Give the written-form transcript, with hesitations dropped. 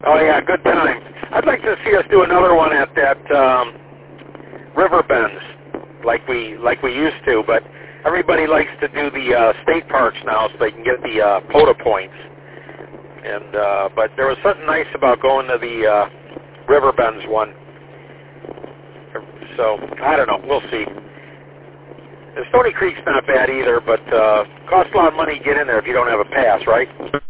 Oh yeah, good time. I'd like to see us do another one at that river bends, like we used to. But everybody likes to do the state parks now, so they can get the POTA points. And but there was something nice about going to the river bends one. So I don't know. We'll see. The Stony Creek's not bad either, but costs a lot of money to get in there if you don't have a pass, right?